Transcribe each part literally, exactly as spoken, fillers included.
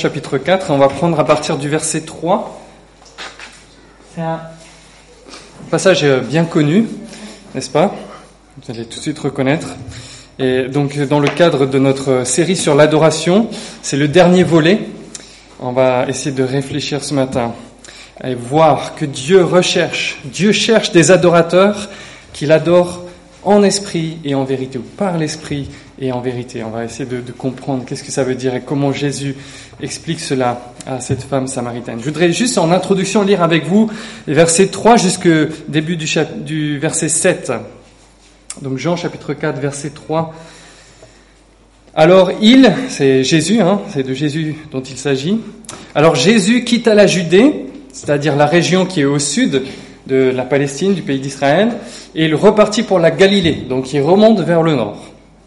chapitre quatre, et on va prendre à partir du verset trois. C'est un passage bien connu, n'est-ce pas ? Vous allez tout de suite reconnaître. Et donc, dans le cadre de notre série sur l'adoration, c'est le dernier volet. On va essayer de réfléchir ce matin et voir que Dieu recherche, Dieu cherche des adorateurs qu'il adore en esprit et en vérité, ou par l'esprit et en vérité. On va essayer de, de comprendre qu'est-ce que ça veut dire et comment Jésus explique cela à cette femme samaritaine. Je voudrais juste en introduction lire avec vous les versets trois jusqu'au début du, chap- du verset sept. Donc Jean chapitre quatre, verset trois. Alors il, c'est Jésus, hein, c'est de Jésus dont il s'agit. Alors Jésus quitta la Judée, c'est-à-dire la région qui est au sud de la Palestine, du pays d'Israël, et il repartit pour la Galilée, donc il remonte vers le nord.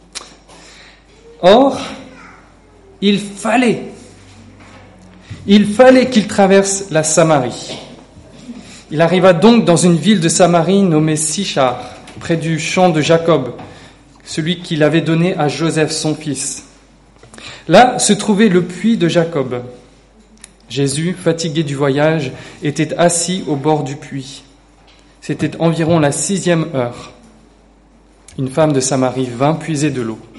Or, il fallait, il fallait qu'il traverse la Samarie. Il arriva donc dans une ville de Samarie nommée Sichar, près du champ de Jacob, celui qu'il avait donné à Joseph son fils. Là se trouvait le puits de Jacob. Jésus, fatigué du voyage, était assis au bord du puits. C'était environ la sixième heure. Une femme de Samarie vint puiser de l'eau.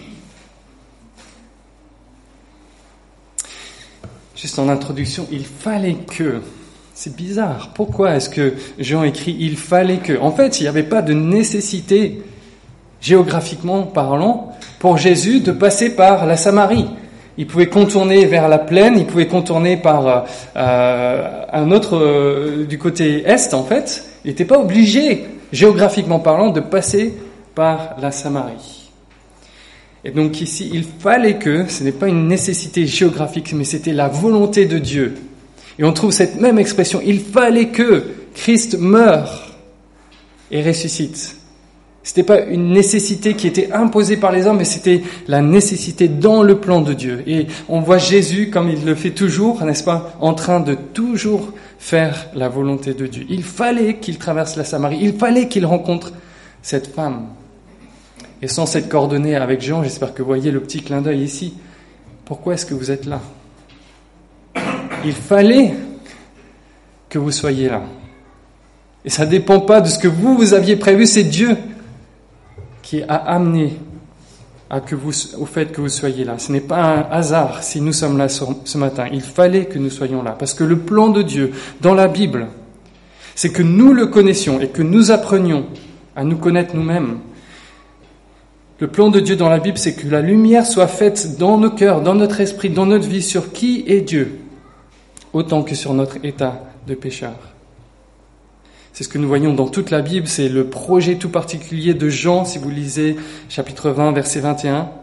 Juste en introduction, il fallait que... C'est bizarre. Pourquoi est-ce que Jean écrit « il fallait que ». En fait, il n'y avait pas de nécessité, géographiquement parlant, pour Jésus de passer par la Samarie. Il pouvait contourner vers la plaine, il pouvait contourner par euh, un autre, euh, du côté est, en fait. Il n'était pas obligé, géographiquement parlant, de passer par la Samarie. Et donc ici, il fallait que, ce n'est pas une nécessité géographique, mais c'était la volonté de Dieu. Et on trouve cette même expression, il fallait que Christ meure et ressuscite. C'était pas une nécessité qui était imposée par les hommes, mais c'était la nécessité dans le plan de Dieu. Et on voit Jésus, comme il le fait toujours, n'est-ce pas, en train de toujours faire la volonté de Dieu. Il fallait qu'il traverse la Samarie, il fallait qu'il rencontre cette femme. Et sans cette coordonnée avec Jean, j'espère que vous voyez le petit clin d'œil ici. Pourquoi est-ce que vous êtes là ? Il fallait que vous soyez là. Et ça ne dépend pas de ce que vous, vous aviez prévu, c'est Dieu qui a amené à que vous, au fait que vous soyez là. Ce n'est pas un hasard si nous sommes là ce matin. Il fallait que nous soyons là. Parce que le plan de Dieu dans la Bible, c'est que nous le connaissions et que nous apprenions à nous connaître nous-mêmes. Le plan de Dieu dans la Bible, c'est que la lumière soit faite dans nos cœurs, dans notre esprit, dans notre vie, sur qui est Dieu, autant que sur notre état de pécheur. C'est ce que nous voyons dans toute la Bible, c'est le projet tout particulier de Jean, si vous lisez chapitre vingt, verset vingt et un.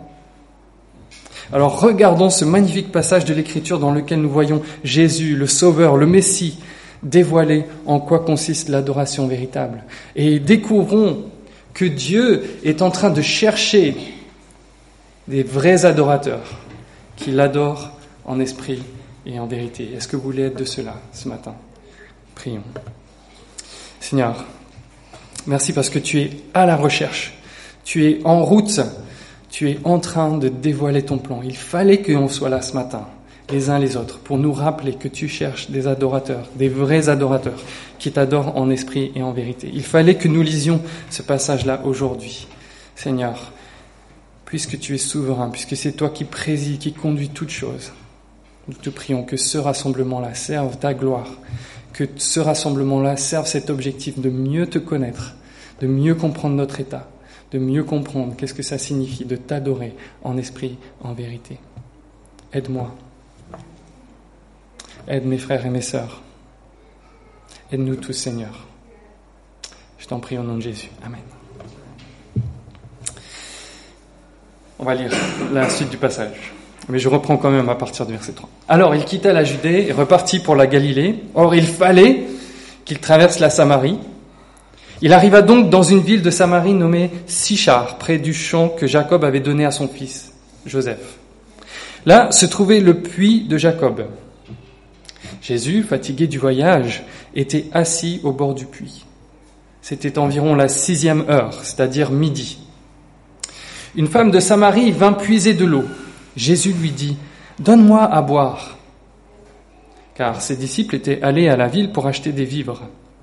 Alors regardons ce magnifique passage de l'Écriture dans lequel nous voyons Jésus, le Sauveur, le Messie, dévoiler en quoi consiste l'adoration véritable. Et découvrons que Dieu est en train de chercher des vrais adorateurs qui l'adorent en esprit et en vérité. Est-ce que vous voulez être de cela ce matin ? Prions. Seigneur, merci parce que tu es à la recherche, tu es en route, tu es en train de dévoiler ton plan. Il fallait qu'on soit là ce matin, les uns les autres, pour nous rappeler que tu cherches des adorateurs, des vrais adorateurs, qui t'adorent en esprit et en vérité. Il fallait que nous lisions ce passage-là aujourd'hui. Seigneur, puisque tu es souverain, puisque c'est toi qui présides, qui conduis toutes choses, nous te prions que ce rassemblement-là serve ta gloire, que ce rassemblement-là serve cet objectif de mieux te connaître, de mieux comprendre notre état, de mieux comprendre qu'est-ce que ça signifie de t'adorer en esprit, en vérité. Aide-moi. Aide mes frères et mes sœurs. Aide-nous tous, Seigneur. Je t'en prie au nom de Jésus. Amen. On va lire la suite du passage. Mais je reprends quand même à partir du verset trois. Alors, il quitta la Judée et repartit pour la Galilée. Or, il fallait qu'il traverse la Samarie. Il arriva donc dans une ville de Samarie nommée Sichar, près du champ que Jacob avait donné à son fils, Joseph. Là se trouvait le puits de Jacob. Jésus, fatigué du voyage, était assis au bord du puits. C'était environ la sixième heure, c'est-à-dire midi. Une femme de Samarie vint puiser de l'eau. Jésus lui dit « Donne-moi à boire ». car ses disciples étaient allés à la ville pour acheter des vivres.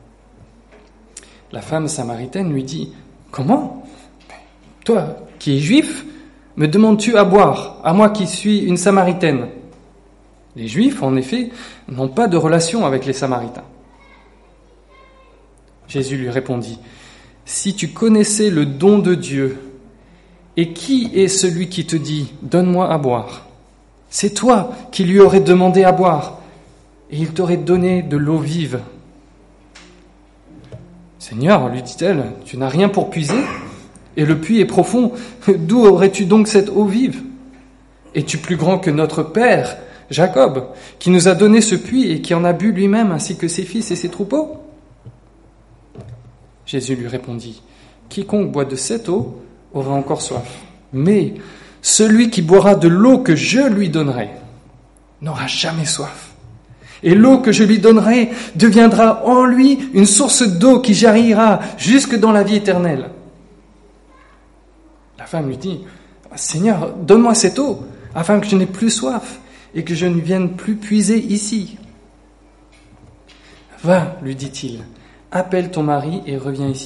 La femme samaritaine lui dit « Comment ? Toi, qui es juif, me demandes-tu à boire, à moi qui suis une samaritaine ?» Les Juifs, en effet, n'ont pas de relation avec les Samaritains. Jésus lui répondit, « Si tu connaissais le don de Dieu, et qui est celui qui te dit, donne-moi à boire ? C'est toi qui lui aurais demandé à boire, et il t'aurait donné de l'eau vive. » « Seigneur, lui dit-elle, tu n'as rien pour puiser, et le puits est profond. D'où aurais-tu donc cette eau vive ? Es-tu plus grand que notre père, Jacob, qui nous a donné ce puits et qui en a bu lui-même, ainsi que ses fils et ses troupeaux ? Jésus lui répondit, « Quiconque boit de cette eau aura encore soif. Mais celui qui boira de l'eau que je lui donnerai n'aura jamais soif. Et l'eau que je lui donnerai deviendra en lui une source d'eau qui jaillira jusque dans la vie éternelle. » La femme lui dit, « Seigneur, donne-moi cette eau, afin que je n'ai plus soif et que je ne vienne plus puiser ici. »« Va, lui dit-il, appelle ton mari et reviens ici. »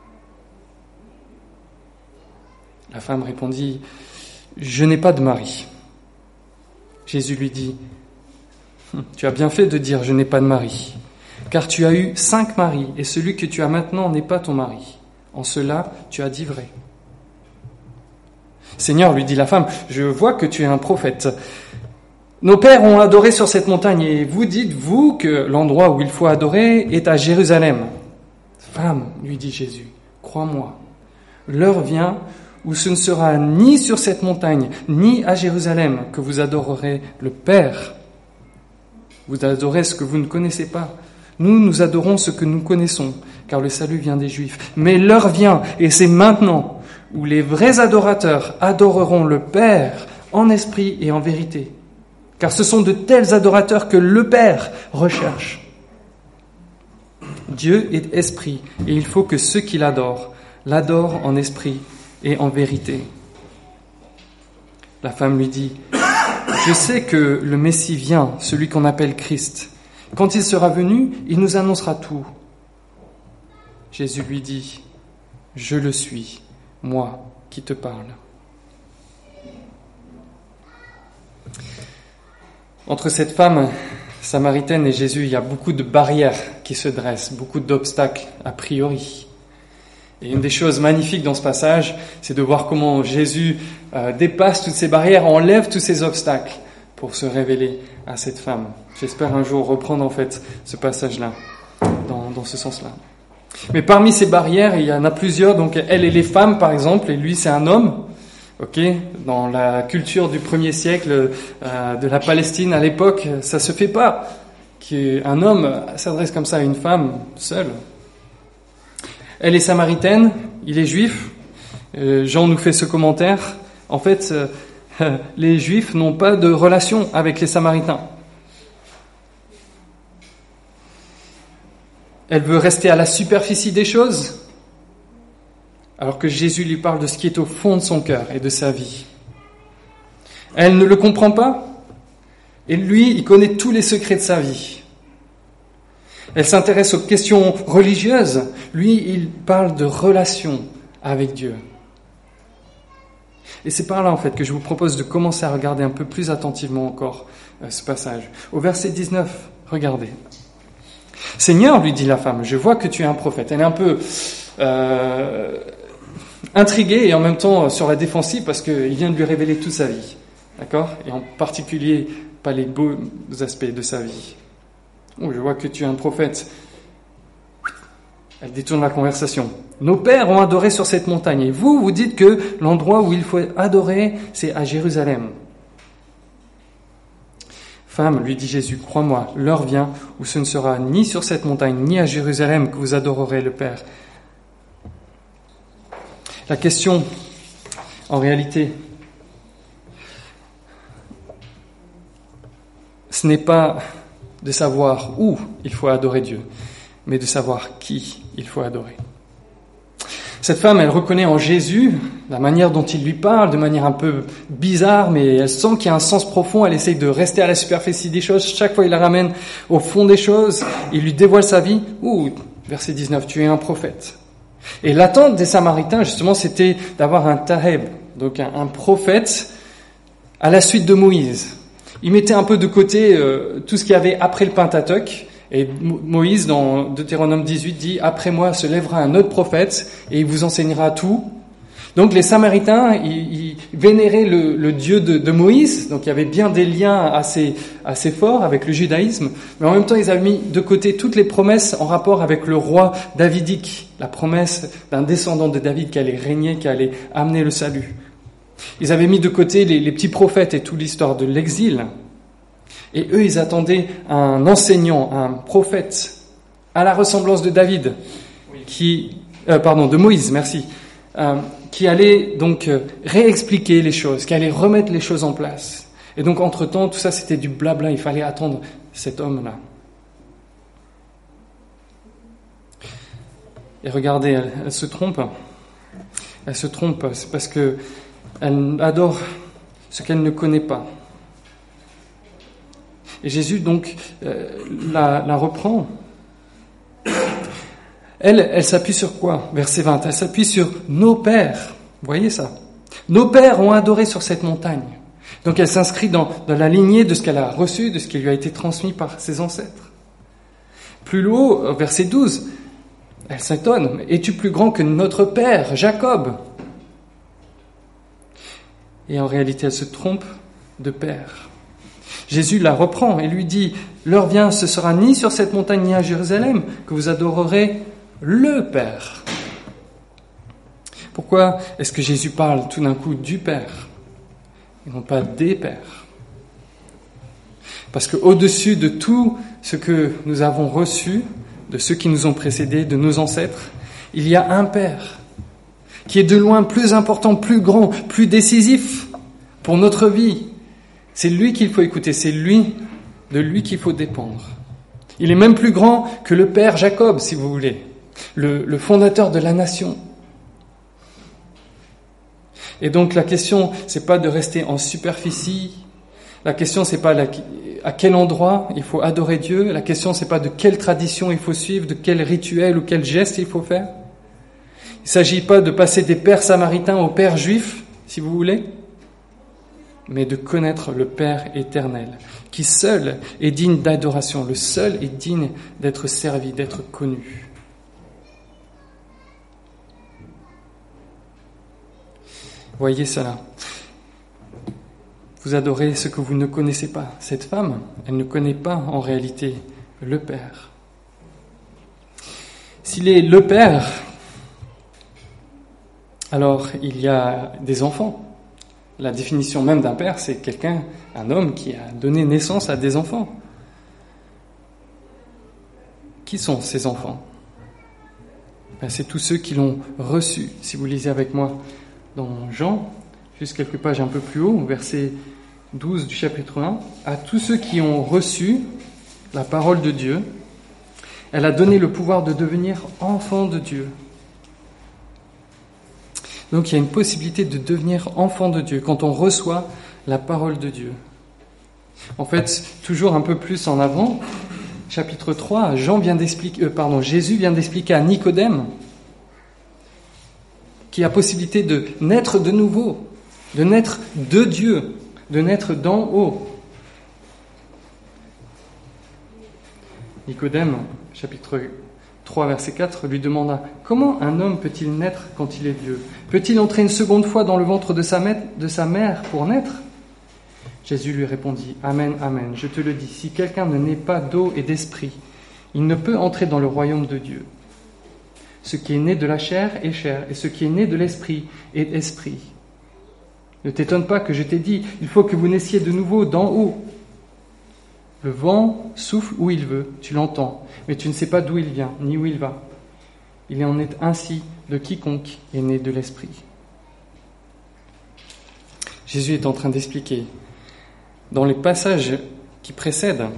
La femme répondit, « Je n'ai pas de mari. » Jésus lui dit, « Tu as bien fait de dire « je n'ai pas de mari », car tu as eu cinq maris, et celui que tu as maintenant n'est pas ton mari. En cela, tu as dit vrai. » « Seigneur, lui dit la femme, je vois que tu es un prophète. Nos pères ont adoré sur cette montagne, et vous dites, vous, que l'endroit où il faut adorer est à Jérusalem. » « Femme, lui dit Jésus, crois-moi, l'heure vient où ce ne sera ni sur cette montagne, ni à Jérusalem que vous adorerez le Père. Vous adorez ce que vous ne connaissez pas. Nous, nous adorons ce que nous connaissons, car le salut vient des Juifs. Mais l'heure vient, et c'est maintenant, où les vrais adorateurs adoreront le Père en esprit et en vérité. Car ce sont de tels adorateurs que le Père recherche. Dieu est esprit, et il faut que ceux qui l'adorent l'adorent en esprit et en vérité. La femme lui dit, « Je sais que le Messie vient, celui qu'on appelle Christ. Quand il sera venu, il nous annoncera tout. » Jésus lui dit, « Je le suis, moi qui te parle. » Entre cette femme samaritaine et Jésus, il y a beaucoup de barrières qui se dressent, beaucoup d'obstacles a priori. Et une des choses magnifiques dans ce passage, c'est de voir comment Jésus euh, dépasse toutes ces barrières, enlève tous ces obstacles pour se révéler à cette femme. J'espère un jour reprendre en fait ce passage-là, dans, dans ce sens-là. Mais parmi ces barrières, il y en a plusieurs. Donc elle et les femmes, par exemple, et lui, c'est un homme. Ok, dans la culture du premier siècle euh, de la Palestine à l'époque, ça se fait pas qu'un homme s'adresse comme ça à une femme seule. Elle est samaritaine, il est juif. Euh, Jean nous fait ce commentaire. En fait, euh, les juifs n'ont pas de relation avec les samaritains. Elle veut rester à la superficie des choses, alors que Jésus lui parle de ce qui est au fond de son cœur et de sa vie. Elle ne le comprend pas, et lui, il connaît tous les secrets de sa vie. Elle s'intéresse aux questions religieuses, lui, il parle de relation avec Dieu. Et c'est par là, en fait, que je vous propose de commencer à regarder un peu plus attentivement encore euh, ce passage. Au verset dix-neuf, regardez. « Seigneur, lui dit la femme, je vois que tu es un prophète. » Elle est un peu euh, intriguée et en même temps sur la défensive parce qu'il vient de lui révéler toute sa vie. D'accord ? Et en particulier, pas les beaux aspects de sa vie. « Oh, je vois que tu es un prophète. » Elle détourne la conversation. « Nos pères ont adoré sur cette montagne. Et vous, vous dites que l'endroit où il faut adorer, c'est à Jérusalem. » Femme, lui dit Jésus, crois-moi, l'heure vient où ce ne sera ni sur cette montagne, ni à Jérusalem que vous adorerez le Père. La question, en réalité, ce n'est pas de savoir où il faut adorer Dieu, mais de savoir qui il faut adorer. Cette femme, elle reconnaît en Jésus la manière dont il lui parle, de manière un peu bizarre, mais elle sent qu'il y a un sens profond. Elle essaye de rester à la superficie des choses. Chaque fois, il la ramène au fond des choses. Il lui dévoile sa vie. Ouh, verset dix-neuf, tu es un prophète. Et l'attente des Samaritains, justement, c'était d'avoir un Taheb, donc un, un prophète à la suite de Moïse. Ils mettaient un peu de côté euh, tout ce qu'il y avait après le Pentateuque. Et Moïse, dans Deutéronome dix-huit, dit « Après moi se lèvera un autre prophète et il vous enseignera tout. » Donc les Samaritains, ils, ils vénéraient le, le Dieu de, de Moïse, donc il y avait bien des liens assez, assez forts avec le judaïsme, mais en même temps ils avaient mis de côté toutes les promesses en rapport avec le roi davidique, la promesse d'un descendant de David qui allait régner, qui allait amener le salut. Ils avaient mis de côté les, les petits prophètes et toute l'histoire de l'exil. Et eux, ils attendaient un enseignant, un prophète, à la ressemblance de David, qui, euh, pardon, de Moïse, merci, euh, qui allait donc euh, réexpliquer les choses, qui allait remettre les choses en place. Et donc, entre-temps, tout ça, c'était du blabla. Il fallait attendre cet homme-là. Et regardez, elle, elle se trompe. Elle se trompe, c'est parce que elle adore ce qu'elle ne connaît pas. Et Jésus, donc, euh, la, la reprend. Elle, elle s'appuie sur quoi? Verset vingt, elle s'appuie sur nos pères. Vous voyez ça? Nos pères ont adoré sur cette montagne. Donc elle s'inscrit dans, dans la lignée de ce qu'elle a reçu, de ce qui lui a été transmis par ses ancêtres. Plus haut, verset douze, elle s'étonne. Es-tu plus grand que notre père, Jacob? Et en réalité, elle se trompe de père. Jésus la reprend et lui dit « L'heure vient, ce sera ni sur cette montagne ni à Jérusalem que vous adorerez le Père. » Pourquoi est-ce que Jésus parle tout d'un coup du Père et non pas des pères? Parce qu'au-dessus de tout ce que nous avons reçu, de ceux qui nous ont précédés, de nos ancêtres, il y a un Père qui est de loin plus important, plus grand, plus décisif pour notre vie. C'est lui qu'il faut écouter, c'est lui, de lui qu'il faut dépendre. Il est même plus grand que le père Jacob, si vous voulez, le, le fondateur de la nation. Et donc la question, c'est pas de rester en superficie. La question, c'est pas la, à quel endroit il faut adorer Dieu. La question, c'est pas de quelle tradition il faut suivre, de quel rituel ou quel geste il faut faire. Il s'agit pas de passer des pères samaritains aux pères juifs, si vous voulez, mais de connaître le Père éternel, qui seul est digne d'adoration, le seul est digne d'être servi, d'être connu. Voyez cela. Vous adorez ce que vous ne connaissez pas. Cette femme, elle ne connaît pas en réalité le Père. S'il est le Père, alors il y a des enfants. La définition même d'un père, c'est quelqu'un, un homme qui a donné naissance à des enfants. Qui sont ces enfants? Ben, c'est tous ceux qui l'ont reçu. Si vous lisez avec moi dans Jean, juste quelques pages un peu plus haut, verset douze du chapitre un, à tous ceux qui ont reçu la parole de Dieu, elle a donné le pouvoir de devenir enfants de Dieu. Donc il y a une possibilité de devenir enfant de Dieu quand on reçoit la parole de Dieu. En fait, toujours un peu plus en avant, chapitre trois, Jean vient d'expliquer, euh, pardon, Jésus vient d'expliquer à Nicodème qu'il y a possibilité de naître de nouveau, de naître de Dieu, de naître d'en haut. Nicodème, chapitre trois, verset quatre, lui demanda « Comment un homme peut-il naître quand il est vieux? Peut-il entrer une seconde fois dans le ventre de sa, mère, de sa mère pour naître ?» Jésus lui répondit « Amen, amen, je te le dis, si quelqu'un ne naît pas d'eau et d'esprit, il ne peut entrer dans le royaume de Dieu. Ce qui est né de la chair est chair, et ce qui est né de l'esprit est esprit. Ne t'étonne pas que je t'ai dit, il faut que vous naissiez de nouveau d'en haut. Le vent souffle où il veut, tu l'entends, mais tu ne sais pas d'où il vient, ni où il va. Il en est ainsi de quiconque est né de l'Esprit. » Jésus est en train d'expliquer, dans les passages qui précèdent,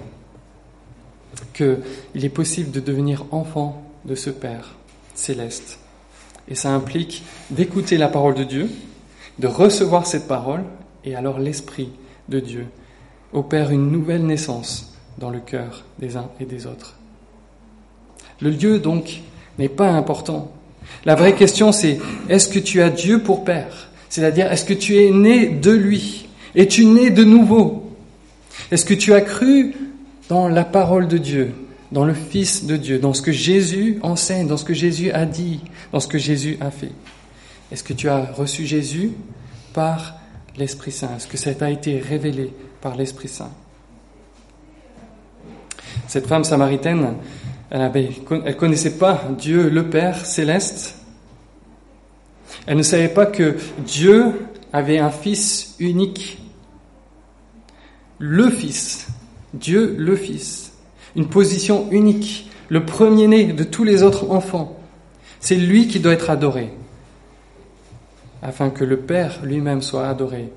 qu'il est possible de devenir enfant de ce Père céleste. Et ça implique d'écouter la parole de Dieu, de recevoir cette parole, et alors l'Esprit de Dieu opère une nouvelle naissance dans le cœur des uns et des autres. Le lieu, donc, n'est pas important. La vraie question, c'est, est-ce que tu as Dieu pour Père ? C'est-à-dire, est-ce que tu es né de lui ? Es-tu né de nouveau ? Est-ce que tu as cru dans la parole de Dieu, dans le Fils de Dieu, dans ce que Jésus enseigne, dans ce que Jésus a dit, dans ce que Jésus a fait ? Est-ce que tu as reçu Jésus par l'Esprit Saint ? Est-ce que ça t'a été révélé par l'Esprit Saint ? Cette femme samaritaine, elle avait, elle connaissait pas Dieu le Père céleste. Elle ne savait pas que Dieu avait un Fils unique. Le Fils, Dieu le Fils, une position unique, le premier-né de tous les autres enfants. C'est lui qui doit être adoré, afin que le Père lui-même soit adoré.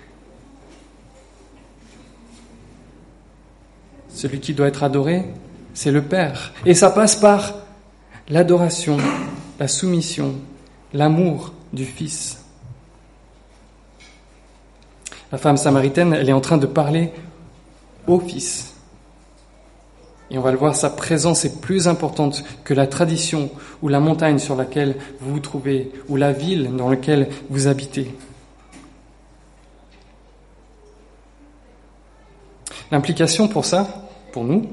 Celui qui doit être adoré, c'est le Père. Et ça passe par l'adoration, la soumission, l'amour du Fils. La femme samaritaine, elle est en train de parler au Fils. Et on va le voir, sa présence est plus importante que la tradition ou la montagne sur laquelle vous vous trouvez, ou la ville dans laquelle vous habitez. L'implication pour ça, pour nous,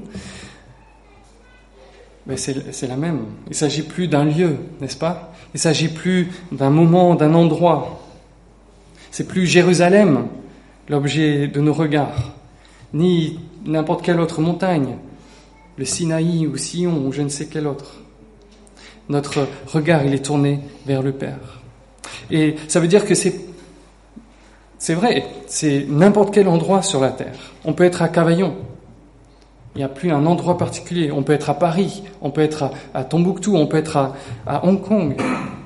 ben c'est, c'est la même. Il ne s'agit plus d'un lieu, n'est-ce pas ? Il ne s'agit plus d'un moment, d'un endroit. C'est plus Jérusalem, l'objet de nos regards, ni n'importe quelle autre montagne, le Sinaï ou Sion ou je ne sais quel autre. Notre regard, il est tourné vers le Père. Et ça veut dire que c'est, c'est vrai, c'est n'importe quel endroit sur la terre. On peut être à Cavaillon. Il n'y a plus un endroit particulier. On peut être à Paris, on peut être à, à Tombouctou, on peut être à, à Hong Kong.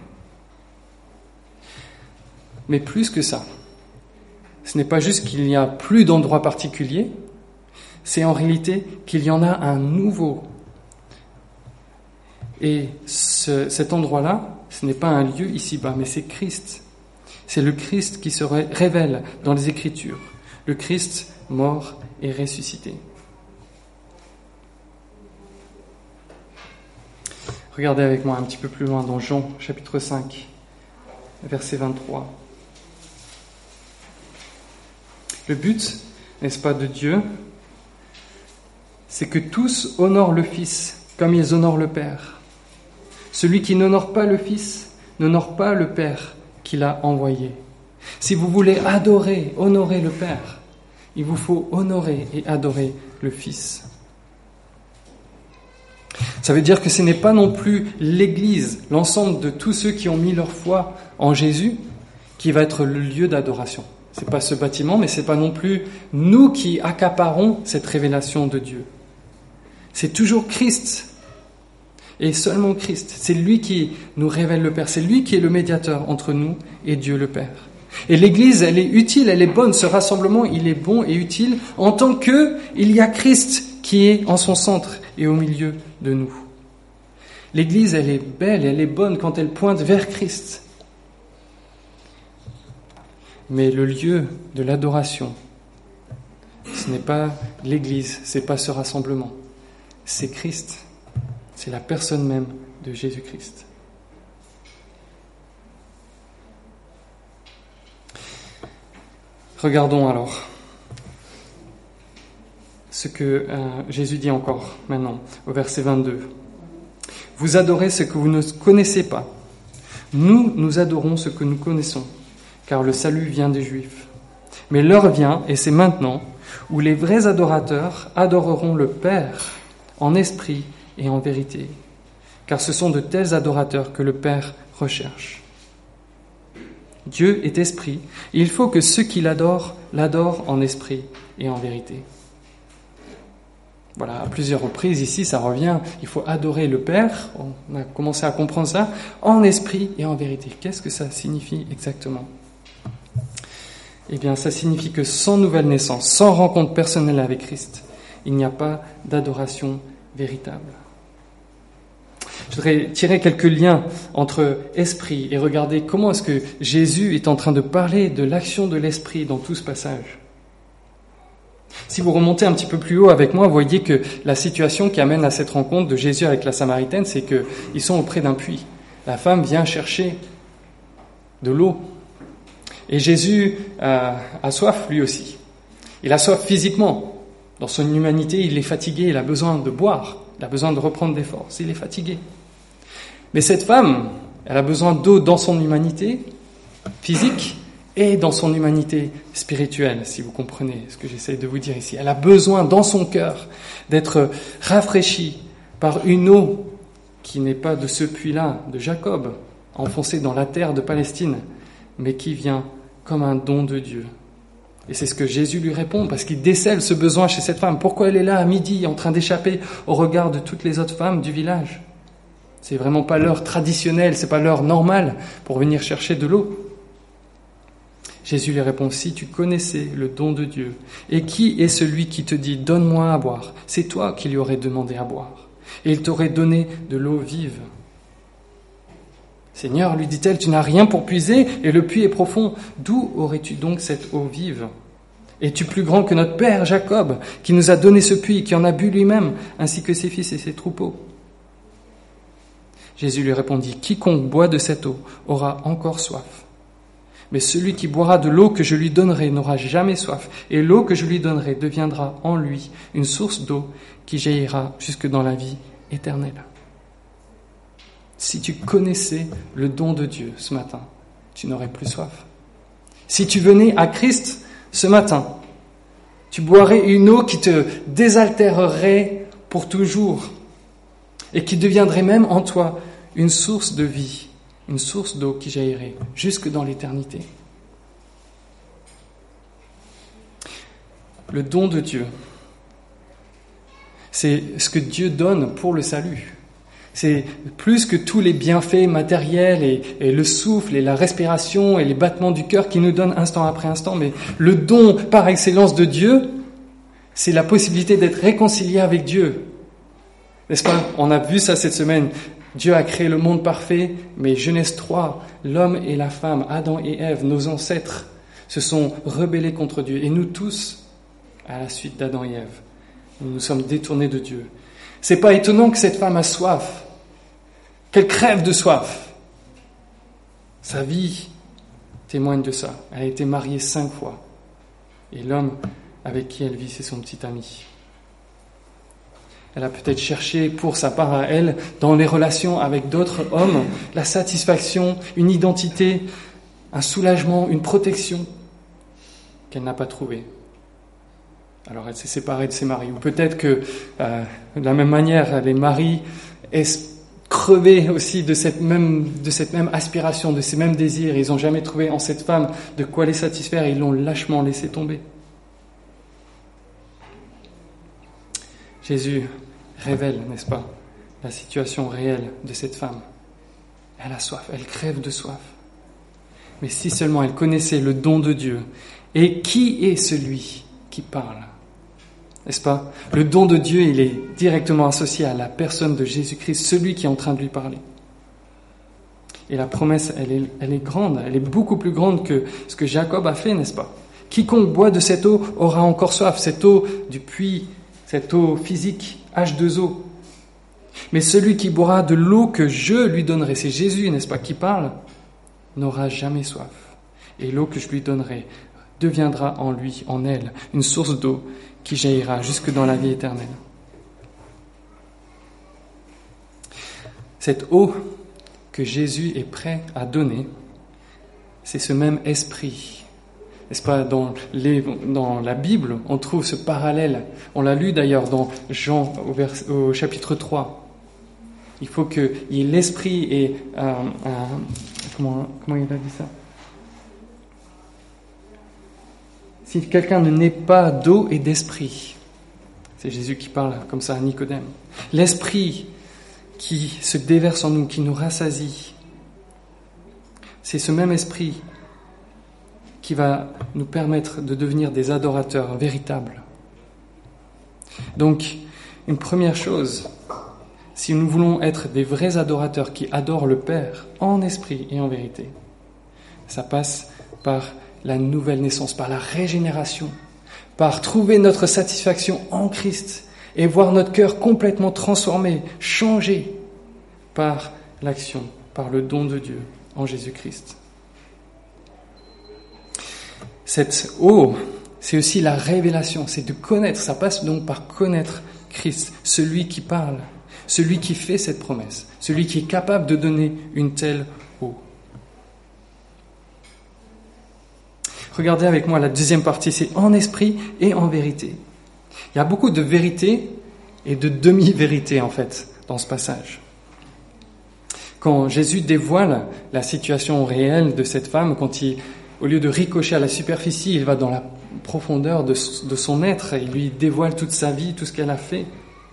Mais plus que ça, ce n'est pas juste qu'il n'y a plus d'endroits particuliers, c'est en réalité qu'il y en a un nouveau. Et ce, cet endroit-là, ce n'est pas un lieu ici-bas, mais c'est Christ. C'est le Christ qui se révèle dans les Écritures. Le Christ mort et ressuscité. Regardez avec moi un petit peu plus loin dans Jean, chapitre cinq, verset vingt-trois. Le but, n'est-ce pas, de Dieu, c'est que tous honorent le Fils comme ils honorent le Père. Celui qui n'honore pas le Fils n'honore pas le Père qui l'a envoyé. Si vous voulez adorer, honorer le Père, il vous faut honorer et adorer le Fils. Ça veut dire que ce n'est pas non plus l'Église, l'ensemble de tous ceux qui ont mis leur foi en Jésus, qui va être le lieu d'adoration. C'est pas ce bâtiment, mais c'est pas non plus nous qui accaparons cette révélation de Dieu. C'est toujours Christ, et seulement Christ. C'est lui qui nous révèle le Père, c'est lui qui est le médiateur entre nous et Dieu le Père. Et l'Église, elle est utile, elle est bonne, ce rassemblement, il est bon et utile en tant que il y a Christ qui est en son centre et au milieu de nous. L'Église, elle est belle, elle est bonne quand elle pointe vers Christ. Mais le lieu de l'adoration, ce n'est pas l'Église, c'est pas ce rassemblement. C'est Christ. C'est la personne même de Jésus-Christ. Regardons alors ce que euh, Jésus dit encore maintenant au verset vingt-deux. Vous adorez ce que vous ne connaissez pas. Nous, nous adorons ce que nous connaissons, car le salut vient des Juifs. Mais l'heure vient, et c'est maintenant, où les vrais adorateurs adoreront le Père en esprit et en vérité, car ce sont de tels adorateurs que le Père recherche. Dieu est esprit, et il faut que ceux qui l'adorent, l'adorent en esprit et en vérité. Voilà, à plusieurs reprises, ici, ça revient, il faut adorer le Père, on a commencé à comprendre ça, en esprit et en vérité. Qu'est-ce que ça signifie exactement ? Eh bien, ça signifie que sans nouvelle naissance, sans rencontre personnelle avec Christ, il n'y a pas d'adoration véritable. Je ne Je voudrais tirer quelques liens entre esprit et regarder comment est-ce que Jésus est en train de parler de l'action de l'esprit dans tout ce passage. Si vous remontez un petit peu plus haut avec moi, vous voyez que la situation qui amène à cette rencontre de Jésus avec la Samaritaine, c'est qu'ils sont auprès d'un puits. La femme vient chercher de l'eau. Et Jésus a, a soif lui aussi. Il a soif physiquement. Dans son humanité, il est fatigué, il a besoin de boire, il a besoin de reprendre des forces, il est fatigué. Mais cette femme, elle a besoin d'eau dans son humanité physique et dans son humanité spirituelle, si vous comprenez ce que j'essaie de vous dire ici. Elle a besoin dans son cœur d'être rafraîchie par une eau qui n'est pas de ce puits-là, de Jacob, enfoncé dans la terre de Palestine, mais qui vient comme un don de Dieu. Et c'est ce que Jésus lui répond, parce qu'il décèle ce besoin chez cette femme. Pourquoi elle est là à midi, en train d'échapper au regard de toutes les autres femmes du village ? C'est vraiment pas l'heure traditionnelle, c'est pas l'heure normale pour venir chercher de l'eau. Jésus lui répond, si tu connaissais le don de Dieu, et qui est celui qui te dit, donne-moi à boire, c'est toi qui lui aurais demandé à boire, et il t'aurait donné de l'eau vive. Seigneur, lui dit-elle, tu n'as rien pour puiser, et le puits est profond. D'où aurais-tu donc cette eau vive ? Es-tu plus grand que notre père Jacob, qui nous a donné ce puits, qui en a bu lui-même, ainsi que ses fils et ses troupeaux ? Jésus lui répondit, quiconque boit de cette eau aura encore soif. Mais celui qui boira de l'eau que je lui donnerai n'aura jamais soif, et l'eau que je lui donnerai deviendra en lui une source d'eau qui jaillira jusque dans la vie éternelle. Si tu connaissais le don de Dieu ce matin, tu n'aurais plus soif. Si tu venais à Christ ce matin, tu boirais une eau qui te désaltérerait pour toujours et qui deviendrait même en toi une source de vie, une source d'eau qui jaillirait jusque dans l'éternité. Le don de Dieu, c'est ce que Dieu donne pour le salut. C'est plus que tous les bienfaits matériels et, et le souffle et la respiration et les battements du cœur qui nous donnent instant après instant. Mais le don par excellence de Dieu, c'est la possibilité d'être réconcilié avec Dieu. N'est-ce pas ? On a vu ça cette semaine. Dieu a créé le monde parfait, mais Genèse trois, l'homme et la femme, Adam et Ève, nos ancêtres, se sont rebellés contre Dieu. Et nous tous, à la suite d'Adam et Ève, nous nous sommes détournés de Dieu. C'est pas étonnant que cette femme a soif, qu'elle crève de soif. Sa vie témoigne de ça. Elle a été mariée cinq fois. Et l'homme avec qui elle vit, c'est son petit ami. Elle a peut-être cherché pour sa part à elle, dans les relations avec d'autres hommes, la satisfaction, une identité, un soulagement, une protection qu'elle n'a pas trouvée. Alors elle s'est séparée de ses maris. Ou peut-être que, euh, de la même manière, les maris est crevé aussi de cette même de cette même aspiration, de ces mêmes désirs. Ils n'ont jamais trouvé en cette femme de quoi les satisfaire et ils l'ont lâchement laissé tomber. Jésus révèle, n'est-ce pas, la situation réelle de cette femme. Elle a soif, elle crève de soif. Mais si seulement elle connaissait le don de Dieu, et qui est celui qui parle ? N'est-ce pas ? Le don de Dieu, il est directement associé à la personne de Jésus-Christ, celui qui est en train de lui parler. Et la promesse, elle est, elle est grande, elle est beaucoup plus grande que ce que Jacob a fait, n'est-ce pas ? Quiconque boit de cette eau aura encore soif, cette eau du puits, cette eau physique, H deux O. Mais celui qui boira de l'eau que je lui donnerai, c'est Jésus, n'est-ce pas, qui parle, n'aura jamais soif. Et l'eau que je lui donnerai deviendra en lui, en elle, une source d'eau qui jaillira jusque dans la vie éternelle. Cette eau que Jésus est prêt à donner, c'est ce même esprit. N'est-ce pas, dans, les, dans la Bible, on trouve ce parallèle. On l'a lu d'ailleurs dans Jean au, vers, au chapitre trois. Il faut qu'il y ait l'esprit et... Euh, euh, comment, comment il a dit ça ? Si quelqu'un ne naît pas d'eau et d'esprit, c'est Jésus qui parle comme ça à Nicodème. L'esprit qui se déverse en nous, qui nous rassasie, c'est ce même esprit qui va nous permettre de devenir des adorateurs véritables. Donc, une première chose, si nous voulons être des vrais adorateurs qui adorent le Père en esprit et en vérité, ça passe par la nouvelle naissance, par la régénération, par trouver notre satisfaction en Christ et voir notre cœur complètement transformé, changé par l'action, par le don de Dieu en Jésus-Christ. Cette eau, c'est aussi la révélation, c'est de connaître, ça passe donc par connaître Christ, celui qui parle, celui qui fait cette promesse, celui qui est capable de donner une telle eau. Regardez avec moi la deuxième partie, c'est en esprit et en vérité. Il y a beaucoup de vérité et de demi-vérité en fait dans ce passage. Quand Jésus dévoile la situation réelle de cette femme, quand il, au lieu de ricocher à la superficie, il va dans la profondeur de, de son être et il lui dévoile toute sa vie, tout ce qu'elle a fait.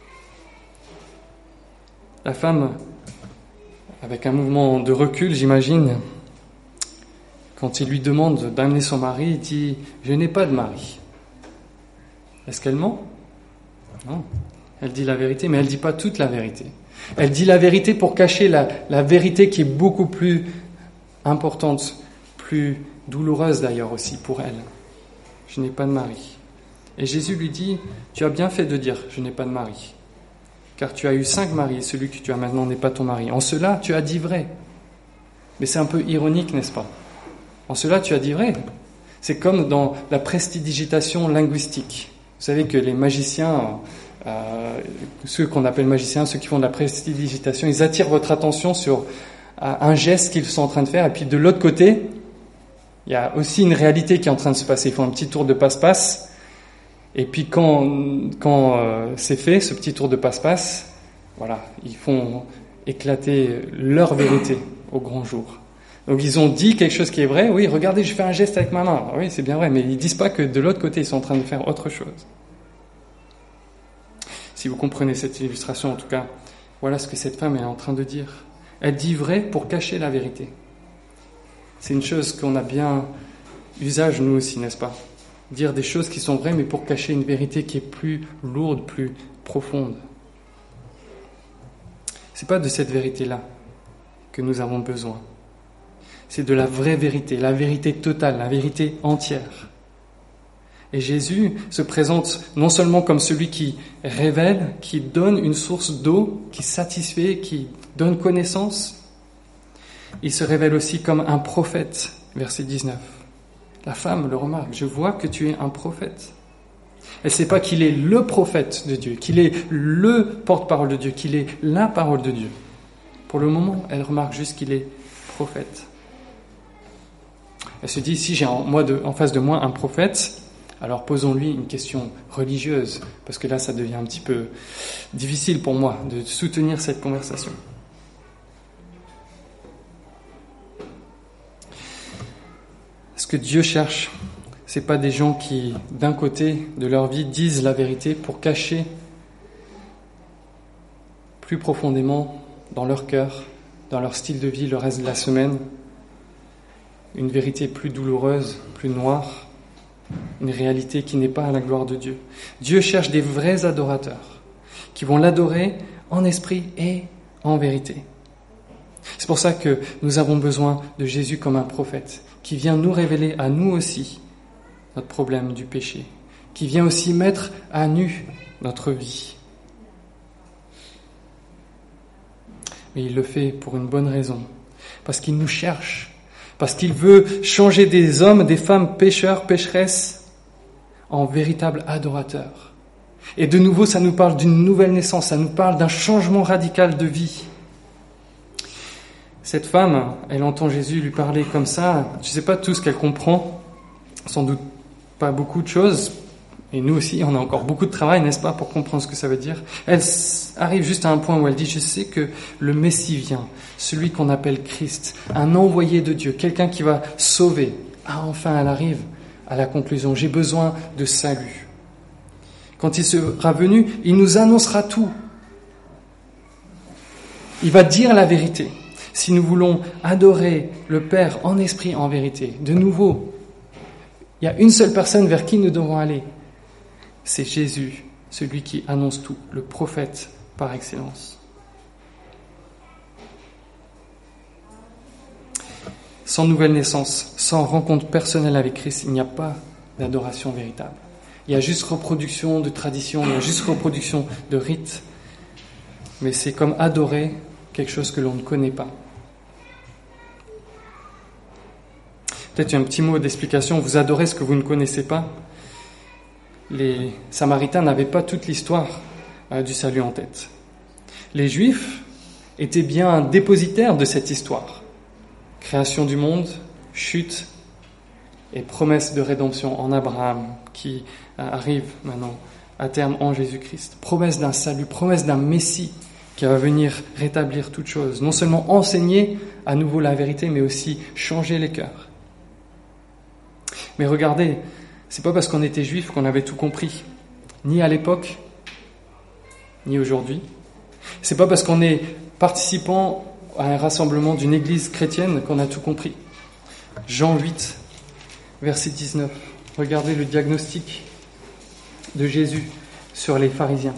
La femme, avec un mouvement de recul, j'imagine, quand il lui demande d'amener son mari, il dit « Je n'ai pas de mari ». Est-ce qu'elle ment ? Non. Elle dit la vérité, mais elle ne dit pas toute la vérité. Elle dit la vérité pour cacher la, la vérité qui est beaucoup plus importante, plus douloureuse d'ailleurs aussi pour elle. Je n'ai pas de mari. Et Jésus lui dit « Tu as bien fait de dire « Je n'ai pas de mari ». Car tu as eu cinq maris, et celui que tu as maintenant n'est pas ton mari. En cela, tu as dit vrai. Mais c'est un peu ironique, n'est-ce pas ? En cela, tu as dit vrai. C'est comme dans la prestidigitation linguistique. Vous savez que les magiciens, euh, ceux qu'on appelle magiciens, ceux qui font de la prestidigitation, ils attirent votre attention sur euh, un geste qu'ils sont en train de faire. Et puis de l'autre côté, il y a aussi une réalité qui est en train de se passer. Ils font un petit tour de passe-passe. Et puis quand, quand euh, c'est fait, ce petit tour de passe-passe, voilà, ils font éclater leur vérité au grand jour. Donc ils ont dit quelque chose qui est vrai, oui, regardez, je fais un geste avec ma main, oui, c'est bien vrai, mais ils disent pas que de l'autre côté, ils sont en train de faire autre chose. Si vous comprenez cette illustration, en tout cas, voilà ce que cette femme est en train de dire. Elle dit vrai pour cacher la vérité. C'est une chose qu'on a bien usage, nous aussi, n'est-ce pas ? Dire des choses qui sont vraies, mais pour cacher une vérité qui est plus lourde, plus profonde. C'est pas de cette vérité-là que nous avons besoin. C'est de la vraie vérité, la vérité totale, la vérité entière. Et Jésus se présente non seulement comme celui qui révèle, qui donne une source d'eau, qui satisfait, qui donne connaissance, il se révèle aussi comme un prophète, verset dix-neuf. La femme le remarque, je vois que tu es un prophète. Elle ne sait pas qu'il est le prophète de Dieu, qu'il est le porte-parole de Dieu, qu'il est la parole de Dieu. Pour le moment, elle remarque juste qu'il est prophète. Elle se dit, si j'ai en, moi de, en face de moi un prophète, alors posons-lui une question religieuse, parce que là, ça devient un petit peu difficile pour moi de soutenir cette conversation. Ce que Dieu cherche, c'est pas des gens qui, d'un côté de leur vie, disent la vérité pour cacher plus profondément dans leur cœur, dans leur style de vie le reste de la semaine, une vérité plus douloureuse, plus noire, une réalité qui n'est pas à la gloire de Dieu. Dieu cherche des vrais adorateurs qui vont l'adorer en esprit et en vérité. C'est pour ça que nous avons besoin de Jésus comme un prophète qui vient nous révéler à nous aussi notre problème du péché, qui vient aussi mettre à nu notre vie. Mais il le fait pour une bonne raison, parce qu'il nous cherche, parce qu'il veut changer des hommes, des femmes pécheurs, pécheresses, en véritables adorateurs. Et de nouveau, ça nous parle d'une nouvelle naissance, ça nous parle d'un changement radical de vie. Cette femme, elle entend Jésus lui parler comme ça, je ne sais pas tout ce qu'elle comprend, sans doute pas beaucoup de choses, et nous aussi, on a encore beaucoup de travail, n'est-ce pas, pour comprendre ce que ça veut dire. Elle arrive juste à un point où elle dit, je sais que le Messie vient, celui qu'on appelle Christ, un envoyé de Dieu, quelqu'un qui va sauver. Ah, enfin, elle arrive à la conclusion, j'ai besoin de salut. Quand il sera venu, il nous annoncera tout. Il va dire la vérité. Si nous voulons adorer le Père en esprit, en vérité, de nouveau, il y a une seule personne vers qui nous devons aller. C'est Jésus, celui qui annonce tout, le prophète par excellence. Sans nouvelle naissance, sans rencontre personnelle avec Christ, il n'y a pas d'adoration véritable. Il y a juste reproduction de tradition, il y a juste reproduction de rites. Mais c'est comme adorer quelque chose que l'on ne connaît pas. Peut-être un petit mot d'explication. Vous adorez ce que vous ne connaissez pas. Les Samaritains n'avaient pas toute l'histoire euh, du salut en tête. Les Juifs étaient bien dépositaires de cette histoire. Création du monde, chute et promesse de rédemption en Abraham qui arrive maintenant à terme en Jésus-Christ. Promesse d'un salut, promesse d'un Messie qui va venir rétablir toutes choses. Non seulement enseigner à nouveau la vérité, mais aussi changer les cœurs. Mais regardez, c'est pas parce qu'on était juif qu'on avait tout compris. Ni à l'époque, ni aujourd'hui. C'est pas parce qu'on est participant à un rassemblement d'une église chrétienne qu'on a tout compris. Jean huit, verset dix-neuf. Regardez le diagnostic de Jésus sur les pharisiens.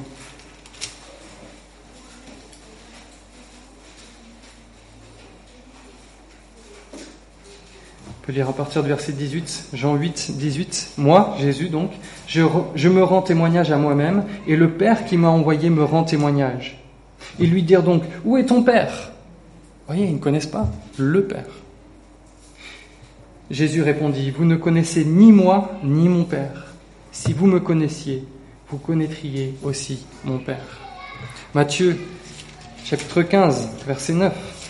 On peut lire à partir du verset dix-huit, Jean huit, dix-huit. Moi, Jésus donc, je, je me rends témoignage à moi-même, et le Père qui m'a envoyé me rend témoignage. Ils lui dirent donc, où est ton Père ? Vous voyez, ils ne connaissent pas le Père. Jésus répondit, vous ne connaissez ni moi, ni mon Père. Si vous me connaissiez, vous connaîtriez aussi mon Père. Matthieu, chapitre quinze, verset neuf.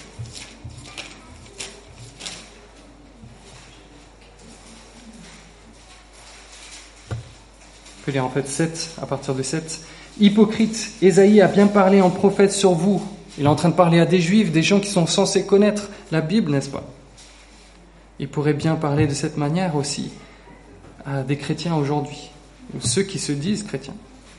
On peut lire en fait sept, à partir de sept. Hypocrite, Ésaïe a bien parlé en prophète sur vous. Il est en train de parler à des Juifs, des gens qui sont censés connaître la Bible, n'est-ce pas ? Il pourrait bien parler de cette manière aussi à des chrétiens aujourd'hui, ou ceux qui se disent chrétiens.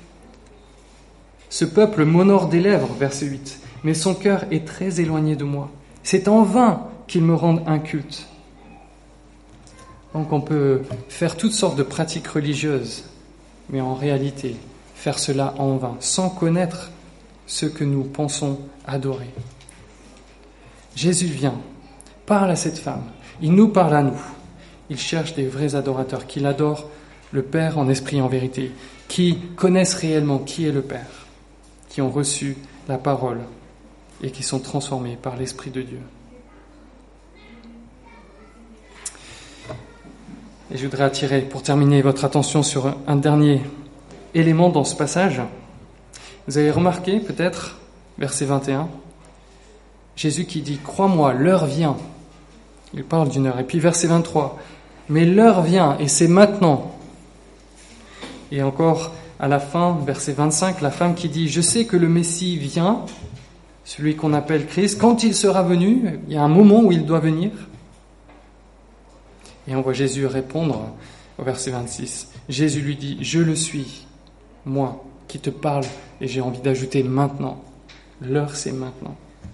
Ce peuple m'honore des lèvres, verset huit, mais son cœur est très éloigné de moi. C'est en vain qu'ils me rendent inculte. Donc on peut faire toutes sortes de pratiques religieuses, mais en réalité, faire cela en vain, sans connaître ce que nous pensons adorer. Jésus vient, parle à cette femme, il nous parle à nous. Il cherche des vrais adorateurs, qui l'adorent le Père en esprit et en vérité, qui connaissent réellement qui est le Père, qui ont reçu la parole et qui sont transformés par l'Esprit de Dieu. Et je voudrais attirer, pour terminer, votre attention sur un dernier élément dans ce passage. Vous avez remarqué, peut-être, verset vingt et un, Jésus qui dit « Crois-moi, l'heure vient ». Il parle d'une heure. Et puis verset vingt-trois, « Mais l'heure vient, et c'est maintenant ». Et encore, à la fin, verset vingt-cinq, la femme qui dit « Je sais que le Messie vient, celui qu'on appelle Christ. Quand il sera venu, il y a un moment où il doit venir. » Et on voit Jésus répondre au verset vingt-six. Jésus lui dit « Je le suis, moi, qui te parle. » Et j'ai envie d'ajouter maintenant. L'heure, c'est maintenant.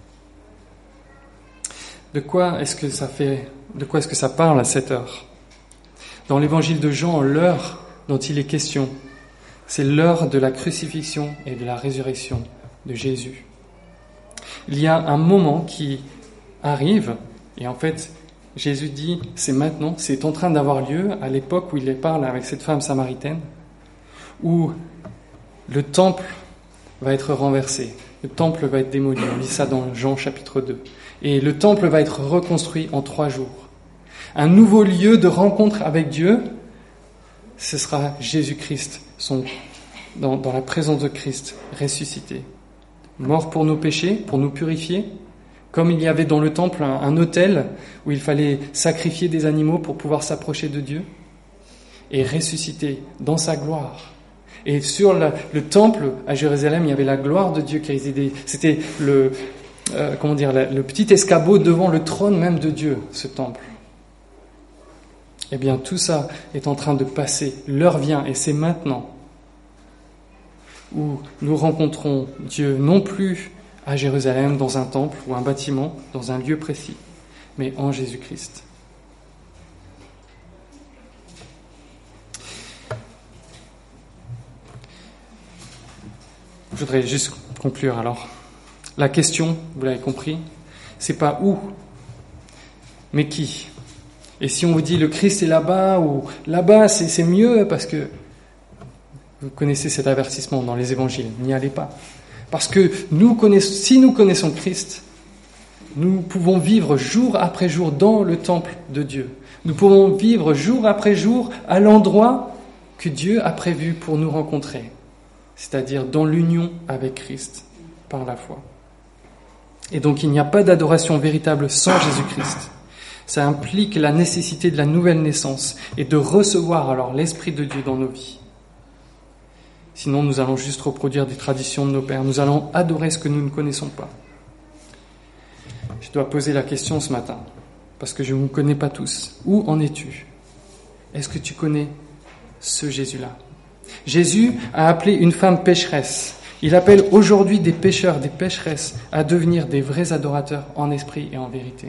De quoi est-ce que ça fait, de quoi est-ce que ça parle à cette heure ? Dans l'évangile de Jean, l'heure dont il est question, c'est l'heure de la crucifixion et de la résurrection de Jésus. Il y a un moment qui arrive, et en fait, Jésus dit, c'est maintenant, c'est en train d'avoir lieu, à l'époque où il parle avec cette femme samaritaine, où le temple va être renversé, le temple va être démoli. On lit ça dans Jean chapitre deux. Et le temple va être reconstruit en trois jours. Un nouveau lieu de rencontre avec Dieu, ce sera Jésus-Christ, son, dans, dans la présence de Christ, ressuscité. Mort pour nos péchés, pour nous purifier, comme il y avait dans le temple un, un autel où il fallait sacrifier des animaux pour pouvoir s'approcher de Dieu, et ressuscité dans sa gloire. Et sur la, le temple à Jérusalem, il y avait la gloire de Dieu qui résidait. C'était le, euh, comment dire, le, le petit escabeau devant le trône même de Dieu, ce temple. Eh bien, tout ça est en train de passer. L'heure vient, et c'est maintenant, où nous rencontrons Dieu, non plus à Jérusalem, dans un temple ou un bâtiment, dans un lieu précis, mais en Jésus-Christ. Je voudrais juste conclure alors. La question, vous l'avez compris, c'est pas où Mais qui ? Et si on vous dit le Christ est là-bas ou là-bas, c'est, c'est mieux parce que vous connaissez cet avertissement dans les évangiles, n'y allez pas. Parce que nous connaissons, si nous connaissons Christ, nous pouvons vivre jour après jour dans le temple de Dieu. Nous pouvons vivre jour après jour à l'endroit que Dieu a prévu pour nous rencontrer, c'est-à-dire dans l'union avec Christ par la foi. Et donc il n'y a pas d'adoration véritable sans Jésus-Christ. Ça implique la nécessité de la nouvelle naissance et de recevoir alors l'Esprit de Dieu dans nos vies. Sinon nous allons juste reproduire des traditions de nos pères, nous allons adorer ce que nous ne connaissons pas. Je dois poser la question ce matin, parce que je ne vous connais pas tous. Où en es-tu ? Est-ce que tu connais ce Jésus-là ? Jésus a appelé une femme pécheresse. Il appelle aujourd'hui des pécheurs, des pécheresses, à devenir des vrais adorateurs en esprit et en vérité.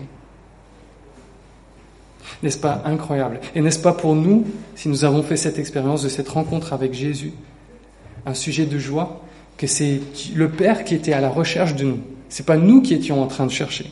N'est-ce pas incroyable ? Et n'est-ce pas pour nous, si nous avons fait cette expérience de cette rencontre avec Jésus, un sujet de joie, que c'est le Père qui était à la recherche de nous. C'est pas nous qui étions en train de chercher.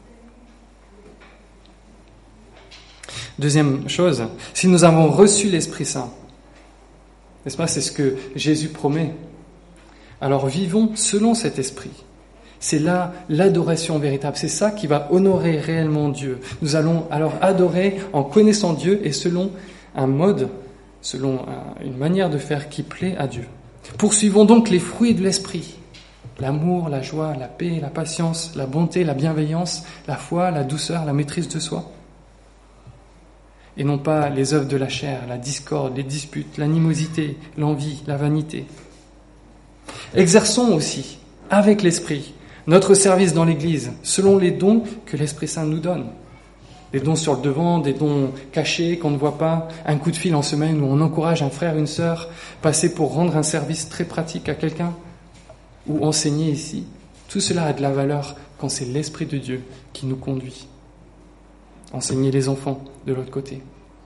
Deuxième chose, si nous avons reçu l'Esprit Saint, n'est-ce pas, c'est ce que Jésus promet. Alors vivons selon cet esprit. C'est là l'adoration véritable. C'est ça qui va honorer réellement Dieu. Nous allons alors adorer en connaissant Dieu et selon un mode, selon une manière de faire qui plaît à Dieu. Poursuivons donc les fruits de l'esprit. L'amour, la joie, la paix, la patience, la bonté, la bienveillance, la foi, la douceur, la maîtrise de soi. Et non pas les œuvres de la chair, la discorde, les disputes, l'animosité, l'envie, la vanité. Exerçons aussi, avec l'Esprit, notre service dans l'Église, selon les dons que l'Esprit Saint nous donne. Des dons sur le devant, des dons cachés qu'on ne voit pas, un coup de fil en semaine où on encourage un frère, une sœur, passer pour rendre un service très pratique à quelqu'un, ou enseigner ici. Tout cela a de la valeur quand c'est l'Esprit de Dieu qui nous conduit. Enseigner les enfants de l'autre côté.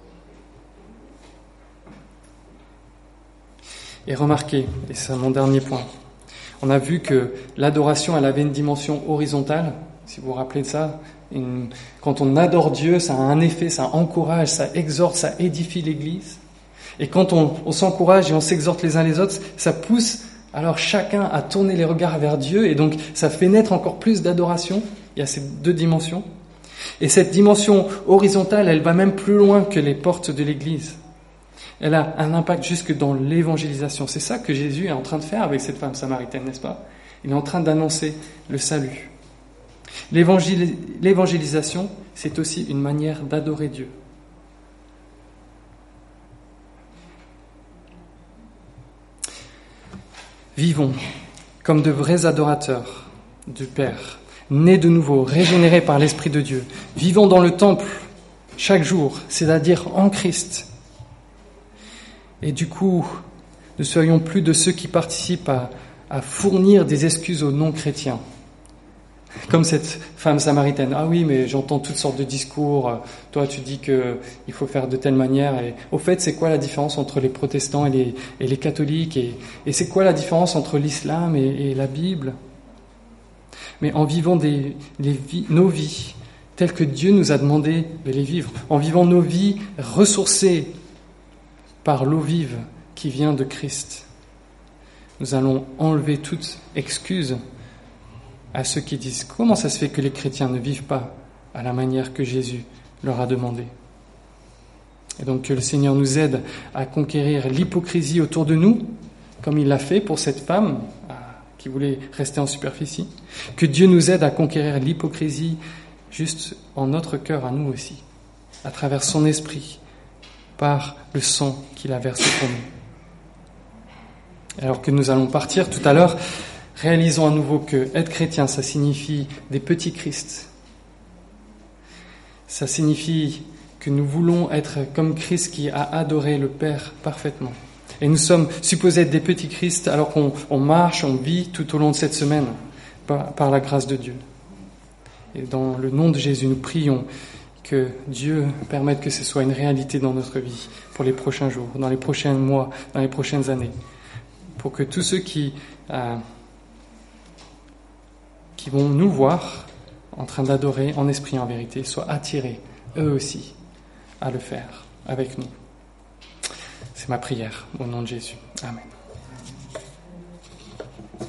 Et remarquez, et c'est mon dernier point, on a vu que l'adoration, elle avait une dimension horizontale, si vous vous rappelez de ça. Une, quand on adore Dieu, ça a un effet, ça encourage, ça exhorte, ça édifie l'Église. Et quand on, on s'encourage et on s'exhorte les uns les autres, ça pousse alors chacun à tourner les regards vers Dieu, et donc ça fait naître encore plus d'adoration. Il y a ces deux dimensions. Et cette dimension horizontale, elle va même plus loin que les portes de l'Église. Elle a un impact jusque dans l'évangélisation. C'est ça que Jésus est en train de faire avec cette femme samaritaine, n'est-ce pas ? Il est en train d'annoncer le salut. L'évangél- l'évangélisation, c'est aussi une manière d'adorer Dieu. Vivons comme de vrais adorateurs du Père, nés de nouveau, régénérés par l'Esprit de Dieu. Vivons dans le temple chaque jour, c'est-à-dire en Christ. Et du coup, ne soyons plus de ceux qui participent à, à fournir des excuses aux non-chrétiens. Comme cette femme samaritaine. Ah oui, mais j'entends toutes sortes de discours. Toi, tu dis qu'il faut faire de telle manière. Et au fait, c'est quoi la différence entre les protestants et les, et les catholiques et, et c'est quoi la différence entre l'islam et, et la Bible ? Mais en vivant des, les vies, nos vies telles que Dieu nous a demandé de les vivre, en vivant nos vies ressourcées par l'eau vive qui vient de Christ, nous allons enlever toute excuse à ceux qui disent « Comment ça se fait que les chrétiens ne vivent pas à la manière que Jésus leur a demandé ?» Et donc que le Seigneur nous aide à conquérir l'hypocrisie autour de nous, comme il l'a fait pour cette femme qui voulait rester en superficie. Que Dieu nous aide à conquérir l'hypocrisie juste en notre cœur à nous aussi, à travers son esprit, par le sang qu'il a versé pour nous. Alors que nous allons partir tout à l'heure, réalisons à nouveau que être chrétien, ça signifie des petits Christ. Ça signifie que nous voulons être comme Christ qui a adoré le Père parfaitement. Et nous sommes supposés être des petits Christ alors qu'on on marche, on vit tout au long de cette semaine par, par la grâce de Dieu. Et dans le nom de Jésus, nous prions que Dieu permette que ce soit une réalité dans notre vie pour les prochains jours, dans les prochains mois, dans les prochaines années. Pour que tous ceux qui, euh, qui vont nous voir en train d'adorer en esprit et en vérité soient attirés eux aussi à le faire avec nous. C'est ma prière au nom de Jésus. Amen.